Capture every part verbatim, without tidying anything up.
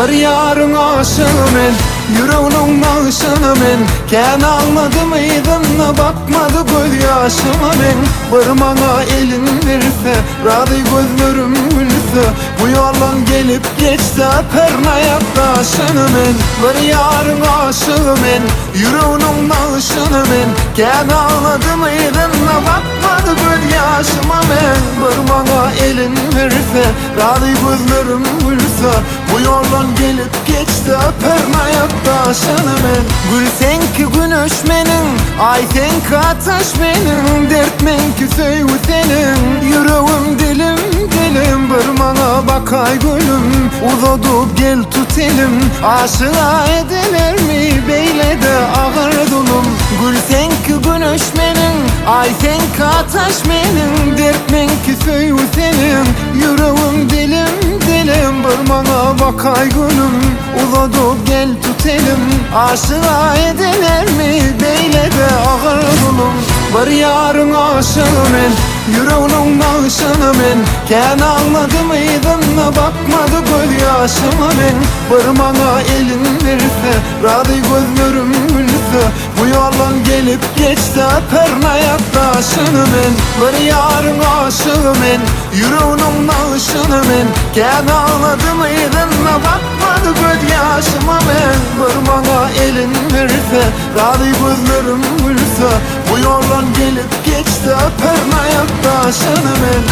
Var yarın aşığı men, yüreğinin bağışını men. Ken almadı mıydın, bakmadı göz yaşıma men. Var bana elin verse, radı gözlerim gülse. Bu yoldan gelip geçti perna yaklaşını men. Var yarın aşığı men, yüreğinin bağışını men. Ken almadı mıydın, bakmadı göz yaşıma men. Var bana elin verse, radı gözlerim gülse. Bu yoldan gelip geçti perna yaklaşını men. Gül sen ki güneş menin, ay sen ki ateş menin. Dert men ki söy senin, yüreğim dilim dilim. Bir bana bakay gülüm, uzadıp gel tut elim. Aşığa edilir mi beyle de ağır dulum. Gül sen ki güneş menin, ay sen ki ateş menin. Dert men ki söy senin, yüreğim dilim dilim. Bir bana bakay gülüm, uzadıp gel tut elim. Aşığa edilir mi beyle de ağır dulum. Var yarın aşığı men, yüreğinin bağışını men. Ken anladı mıydın, bakmadı göz yaşıma men. Var bana elin verse, radı gözlerim gülse. Bu yoldan gelip geçti perna yaklaşını men. Var yarın aşığı men, yüreğinin bağışını men. Ken anladı mıydın, bakmadı göz yaşıma men. Var bana elin verse, radı gözlerim gülse. Bu yoldan gelip geçti perna yaklaşını men.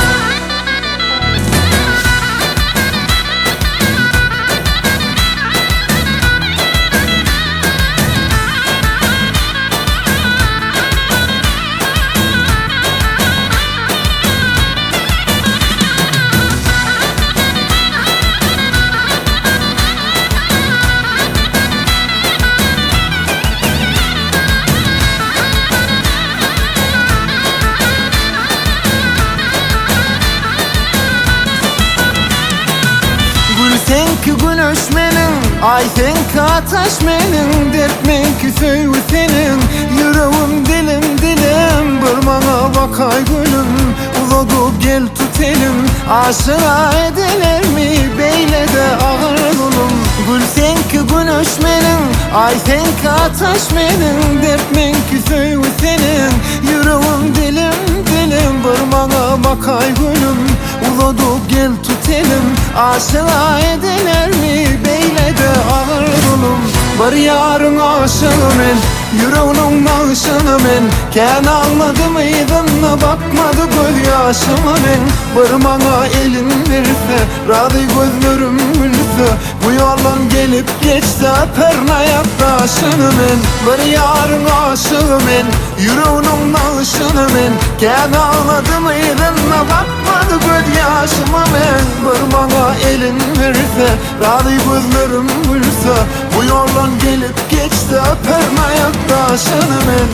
Sen ki güneş menin, ay sen ki ateş menin. Dert men ki söy senin, yüreğim dilim dilim. Bir bana bakay gülüm, uzadıp gel tut elim. Aşığa edilir mi beyle de ağır dulum. Gül sen ki güneş menin, ay sen ki ateş menin. Dert men ki söy senin, yüreğim dilim dilim. Bir bana bakay gülüm, uzadıp gel tut elim. Aşığa edilir mi beyle de ağır dulum. Var yarın aşığı men, yüreğinin bağışını men. Ken anladı mıydın, bakmadı göz yaşıma men. Var bana elin verse, radı gözlerim gülse. Bu yoldan gelip geçti perna yaklaşını men. Var yarın aşığı men, yüreğinin bağışını men. Ken anladı mıydın, bakmadı göz yaşıma men. Var bana elin verse, radı gözlerim gülse. Bu yoldan gelip geçti perna yaklaşını men.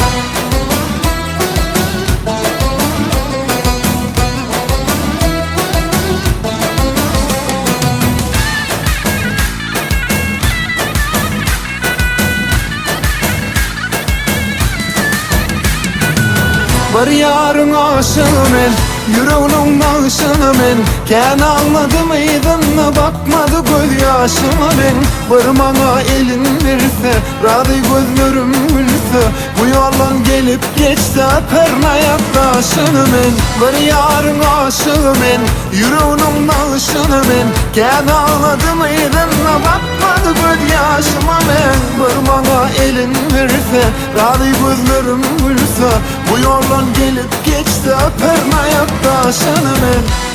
Var yarın aşığı men, yüreğinin bağışını men. Ken anladı mıydın, bakmadı göz yaşıma men. Var bana elin verse, radı gözlerim gülse. Bu yoldan gelip geçti perna yaklaşını men. Var yarın aşığı men, yüreğinin bağışını men. Ken anladı mıydın, bakmadı göz yaşıma men. Var bana elin verse, radı gözlerim gülse. Bu yoldan gelip geçti perna yaklaşını men.